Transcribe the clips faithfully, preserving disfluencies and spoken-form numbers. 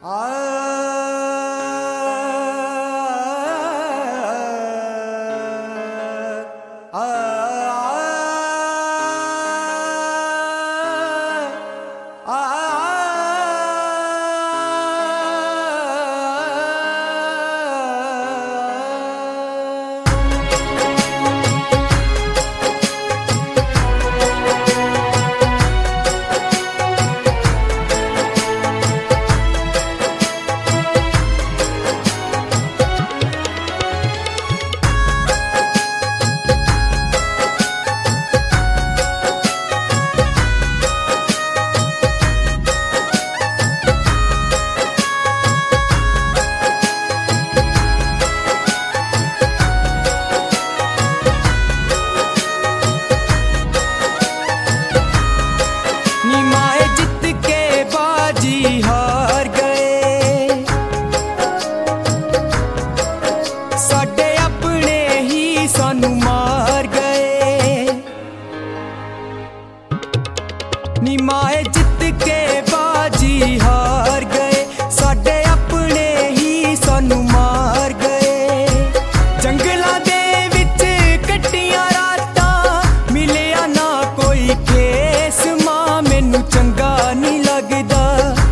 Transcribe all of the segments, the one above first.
निमाए जित के बाजी हार गए, साडे अपने ही सानू मार गए। जंगलां दे विच कट्टियां रातां मिलिया ना कोई केस, मां मैनू चंगा नहीं लगदा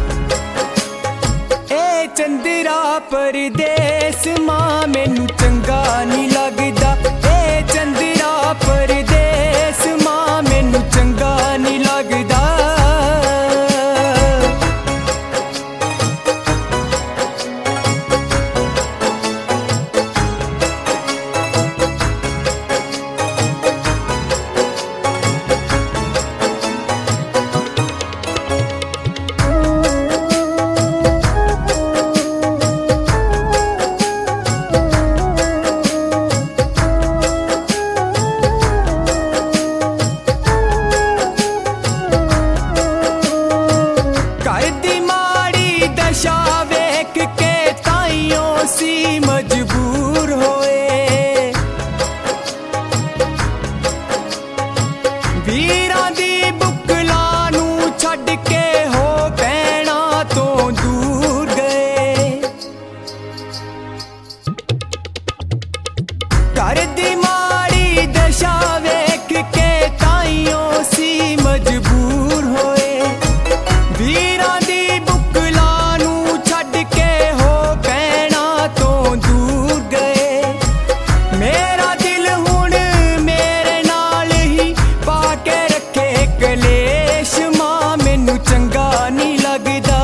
ए चंदरा परदेस, मां मैनू चंगा नहीं लगदा ए चंदरा परदेस, मां मैनू चंगा नहीं लगदा। मजबूर होए वीरां दी बुकला नू छड्ड के हो पैणा तो दूर गए। घर दी माड़ी दशा वेख के ताइयों सी मजबूर होए, वीरां दी बुकला नू छड्ड के हो पैणा तो दूर गए। मेरा दिल हुण मेरे नाल ही पाके रखे कलेश, मां मैनू चंगा नहीं लगदा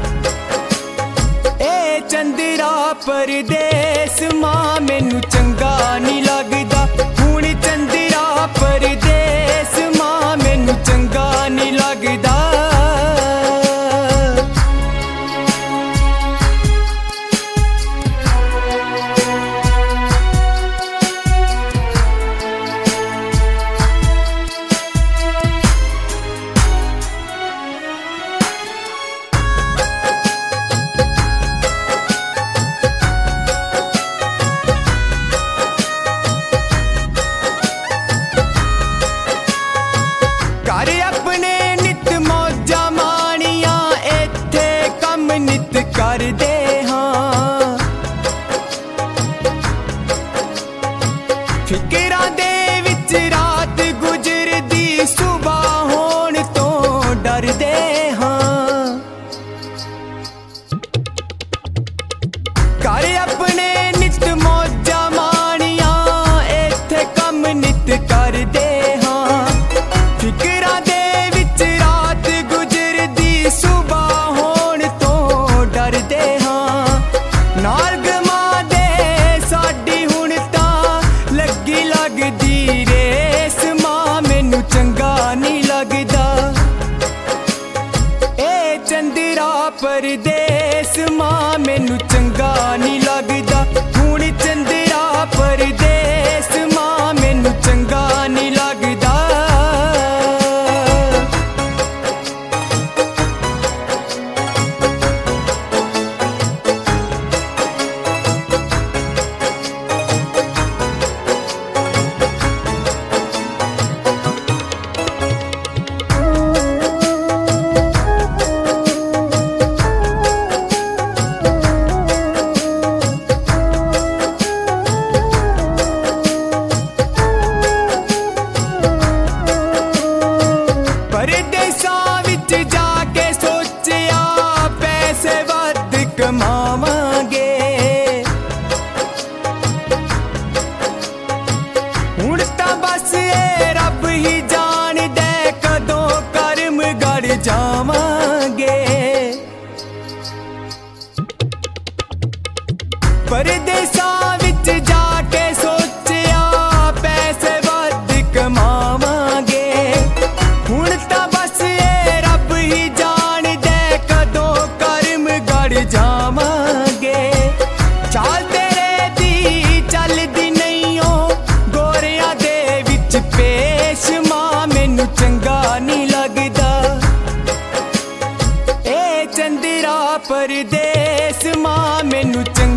ए चंदरा परदेस, मां मैनू चंगा नहीं लगदा। हुण चंदरा परदेस, मां मैनू चंगा नहीं लगदा। घर अपने नित मौजा माणिया, इत्थे कम नित करदे हां। फिकरां दे विच रात गुजरदी, सुबह होण तो डरदे हां। घर अपने नित मौजा माणिया, इत्थे कम नित करदे हां। फिकरां दे विच रात गुजरदी, सुबह होण तो डरदे हां। नाल गमा दे साडी हुण तां लगी लगदी रेस, मां मैनू चंगा नहीं लगदा ए चंदरा परदेस, मां मैनू चंगा नहीं लगदा। हुण चंदरा परदेस, मां मैनू चंगा नहीं लगदा। परदेसां विच जाके सोचिया पैसे वध कमावांगे। हुण तां बस ये रब ही जाणदे कदों कर्म गड़ जावांगे। चाल तेरे दी चलदी नहीं ओ गोरियां दे विच पेश मां मैनू चंगा नहीं लगदा। ए चंदिरा परदेस मां मैनू चंगा